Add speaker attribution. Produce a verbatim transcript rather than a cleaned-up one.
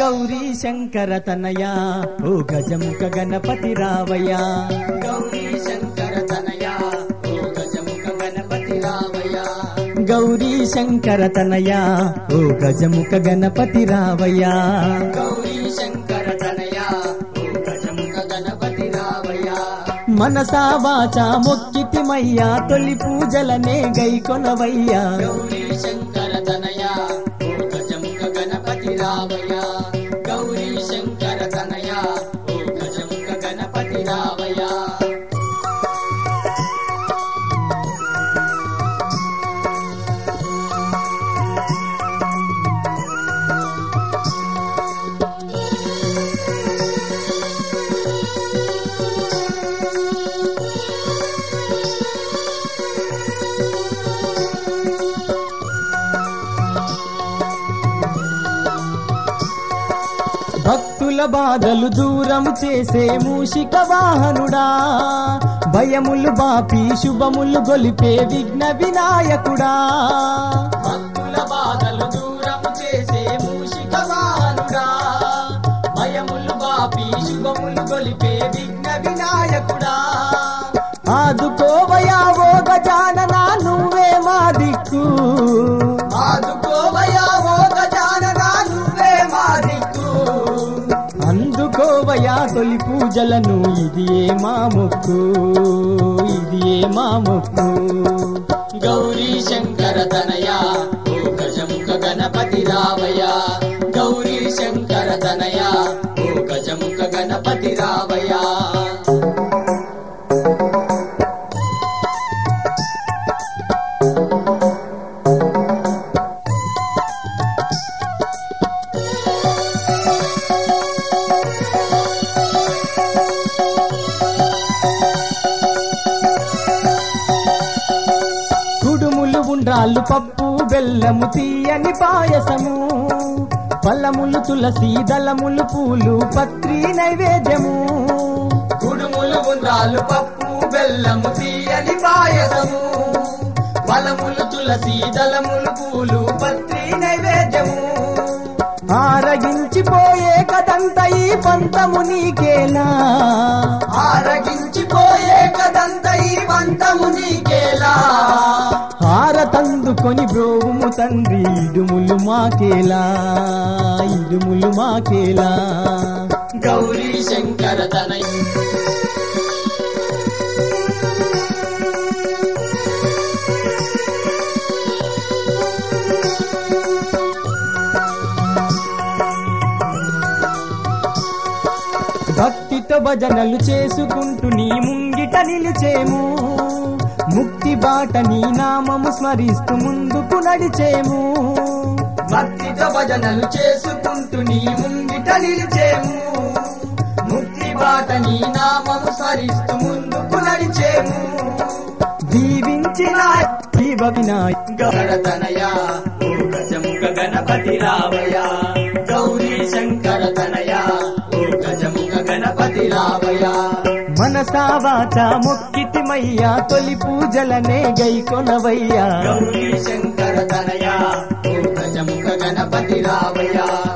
Speaker 1: గౌరీ శంకర తనయా ఓ గజముఖ గణపతి రావయ్యా
Speaker 2: గౌరీ శంకర తనయా ఓ గజముఖ గణపతి రావయ్యా
Speaker 1: గౌరీ శంకర తనయా ఓ గజముఖ గణపతి రావయ్యా
Speaker 2: గౌరీ శంకర తనయా ఓ గజముఖ గణపతి రావయ్యా
Speaker 1: మనసా వాచా మొక్కితిమయ్యా తొలి పూజలనే గైకొనవయ్యా
Speaker 2: గౌరీ శంకర తనయా ఓ గజముఖ గణపతి రావయ్యా గౌరీ శంకర తనయా ఓ గజముఖ గణపతి రావయ్యా
Speaker 1: భక్తుల బాధలు దూరం చేసే మూషిక వాహనుడా భయములు బాపి శుభములు గొలిపే విఘ్న వినాయకుడా
Speaker 2: భక్తుల బాధలు దూరం చేసే మూషిక వాహనుడా భయములు బాపి శుభములు గొలిపే విఘ్న వినాయకుడా
Speaker 1: ఆదుకోవయా ఓ గజాననా నువ్వే మా దిక్కు
Speaker 2: ఆదుకోవయా ఓ గజాననా నువ్వే మా దిక్కు
Speaker 1: అందుకోవయా తొలి పూజలను ఇది ఏ మా మొక్కు ఇది ఏ మా మొక్కు
Speaker 2: గౌరీ శంకర తనయా ఓ గజముఖ గణపతి రావయ్యా గౌరీ శంకర తనయా ఓ గజముఖ గణపతి రావయ్యా
Speaker 1: కుడుములు ఉండ్రాళ్ళు పప్పు బెల్లము తీయని పాయసము ఫలములు తులసి దళములు పూలు పత్రి నైవేద్యము
Speaker 2: కుడుములు ఉండ్రాలు పప్పు బెల్లము తీయని పాయసము ఫలములు తులసి దళములు పూలు పత్రి నైవేద్యము
Speaker 1: ఆరగించిపోయే కదంత ఈ పంతము నీకేనా
Speaker 2: ఆరగించిపోయే కదంత ఈ పంతము నీకేలా
Speaker 1: హారతందుకొని బ్రోవుము తండ్రి ఇడుములు మాకేలా ఇడుములు మాకేలా
Speaker 2: గౌరీ శంకర తనయ
Speaker 1: భక్తితో భజనలు చేసుకుంటూ నీ ముంగిట నిలిచేము ముక్తి బాట నీ నామము స్మరిస్తూ ముందుకు నడిచేము
Speaker 2: భక్తితో భజనలు చేసుకుంటూ నీ ముంగిట నిలిచేము ముక్తి బాట నీ నామము స్మరిస్తూ ముందుకు నడిచేము
Speaker 1: దీవించిన జీవ వినాయక
Speaker 2: తనయా ఓ గజముఖ గణపతి రావయ్యా గౌరీ శంకర తనయా ఓ గజముఖ గణపతి రావయ్యా
Speaker 1: మనసా వాచా మొక్కితిమయ్యా తొలి పూజలనే గైకొనవయ్యా
Speaker 2: గౌరీ శంకర తనయా ఓ గజముఖ గణపతి రావయ్యా